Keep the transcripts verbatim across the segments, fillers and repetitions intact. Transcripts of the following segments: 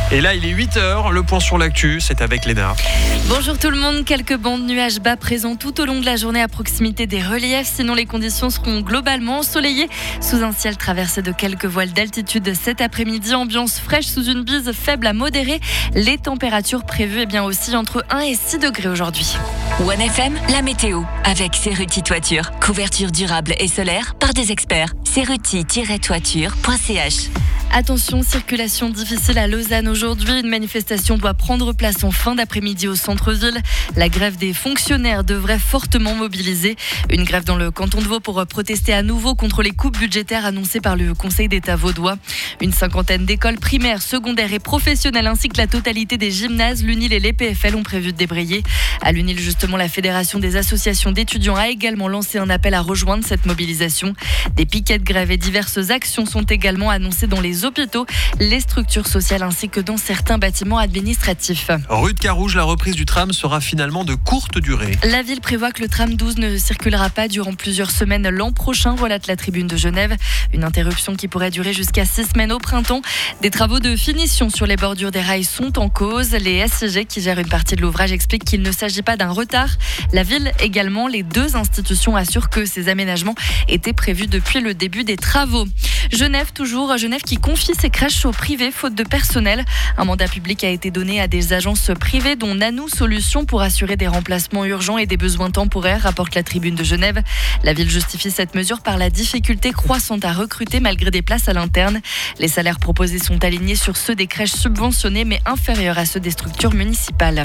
Et là, il est huit heures, le point sur l'actu, c'est avec Léna. Bonjour tout le monde, quelques bancs de nuages bas présents tout au long de la journée à proximité des reliefs. Sinon, les conditions seront globalement ensoleillées sous un ciel traversé de quelques voiles d'altitude cet après-midi. Ambiance fraîche sous une bise faible à modérée. Les températures prévues eh bien aussi entre un et six degrés aujourd'hui. One F M, la météo avec Cerruti Toiture. Couverture durable et solaire par des experts. cerruti tiret toiture point c h. Attention, circulation difficile à Lausanne aujourd'hui. Une manifestation doit prendre place en fin d'après-midi au centre-ville. La grève des fonctionnaires devrait fortement mobiliser. Une grève dans le canton de Vaud pour protester à nouveau contre les coupes budgétaires annoncées par le Conseil d'État vaudois. Une cinquantaine d'écoles primaires, secondaires et professionnelles ainsi que la totalité des gymnases, l'U N I L et les P F L ont prévu de débrayer. À l'U N I L, justement, la Fédération des associations d'étudiants a également lancé un appel à rejoindre cette mobilisation. Des piquets de grève et diverses actions sont également annoncées dans les hôpitaux, les structures sociales ainsi que dans certains bâtiments administratifs. Rue de Carouge, la reprise du tram sera finalement de courte durée. La ville prévoit que le tram douze ne circulera pas durant plusieurs semaines l'an prochain, relate la Tribune de Genève. Une interruption qui pourrait durer jusqu'à six semaines au printemps. Des travaux de finition sur les bordures des rails sont en cause. Les S C G qui gèrent une partie de l'ouvrage expliquent qu'il ne s'agit pas d'un retard. La ville également, les deux institutions assurent que ces aménagements étaient prévus depuis le début des travaux. Genève toujours, Genève qui confie ses crèches au privé faute de personnel. Un mandat public a été donné à des agences privées dont Nanou Solutions pour assurer des remplacements urgents et des besoins temporaires, rapporte la Tribune de Genève. La ville justifie cette mesure par la difficulté croissante à recruter malgré des places à l'interne. Les salaires proposés sont alignés sur ceux des crèches subventionnées mais inférieurs à ceux des structures municipales.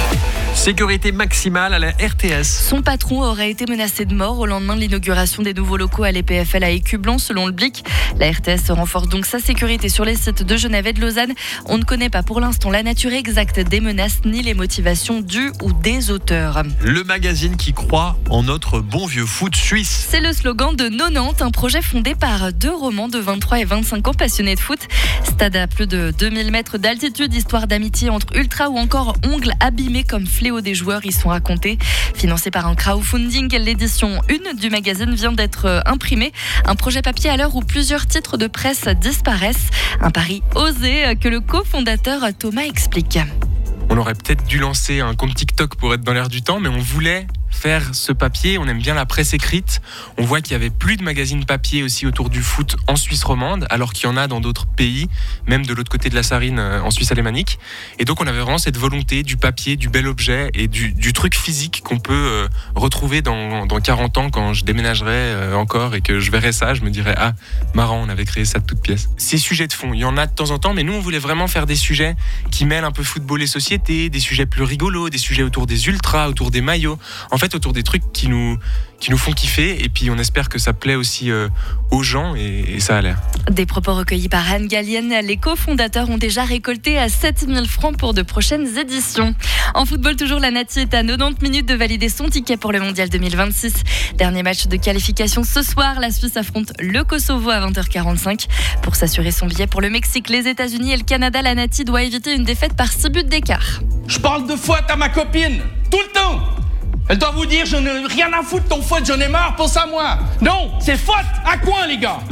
Sécurité maximale à la R T S. Son patron aurait été menacé de mort au lendemain de l'inauguration des nouveaux locaux à l'E P F L à Écublanc, selon le Blic. La R T S renforce donc sa sécurité sur les sites de Genève et de Lausanne. On ne connaît pas pour l'instant la nature exacte des menaces ni les motivations du ou des auteurs. Le magazine qui croit en notre bon vieux foot suisse. C'est le slogan de Nonante, un projet fondé par deux romans de vingt-trois et vingt-cinq ans passionnés de foot. Stade à plus de deux mille mètres d'altitude, histoire d'amitié entre ultras ou encore ongles abîmés comme fléaux des joueurs y sont racontés. Financé par un crowdfunding, l'édition un du magazine vient d'être imprimée. Un projet papier à l'heure où plusieurs titres de presse disparaissent. Un pari osé que le cofondateur Thomas explique. On aurait peut-être dû lancer un compte TikTok pour être dans l'air du temps, mais on voulait faire ce papier. On aime bien la presse écrite. On voit qu'il y avait plus de magazines papier aussi autour du foot en Suisse romande, alors qu'il y en a dans d'autres pays, même de l'autre côté de la Sarine, en Suisse alémanique. Et donc on avait vraiment cette volonté du papier, du bel objet et du, du truc physique qu'on peut euh, retrouver dans, dans quarante ans quand je déménagerai euh, encore et que je verrai ça, je me dirais ah, marrant, on avait créé ça de toutes pièces. Ces sujets de fond, il y en a de temps en temps, mais nous on voulait vraiment faire des sujets qui mêlent un peu football et société, des sujets plus rigolos, des sujets autour des ultras, autour des maillots. En fait, autour des trucs qui nous, qui nous font kiffer, et puis on espère que ça plaît aussi euh, aux gens, et, et ça a l'air. Des propos recueillis par Anne Gallienne. Les cofondateurs ont déjà récolté à sept mille francs pour de prochaines éditions. En football, toujours, la Nati est à quatre-vingt-dix minutes de valider son ticket pour le mondial deux mille vingt-six. Dernier match de qualification ce soir. La Suisse affronte le Kosovo à vingt heures quarante-cinq. Pour s'assurer son billet pour le Mexique, les États-Unis et le Canada, la Nati doit éviter une défaite par six buts d'écart. Je parle de foot à ma copine, tout le temps. Elle doit vous dire, je n'ai rien à foutre de ton foot, j'en ai marre pour ça moi. Non, c'est faute à quoi les gars?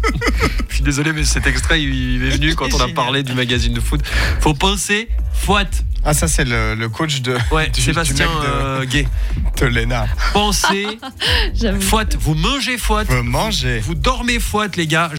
Je suis désolé, mais cet extrait il est venu quand on a parlé du magazine de foot. Faut penser foot. Ah, ça c'est le, le coach de ouais, du, Sébastien du mec de, euh, Gay. De Léna. Pensez foot, vous mangez foot. Vous mangez. Vous dormez foot les gars.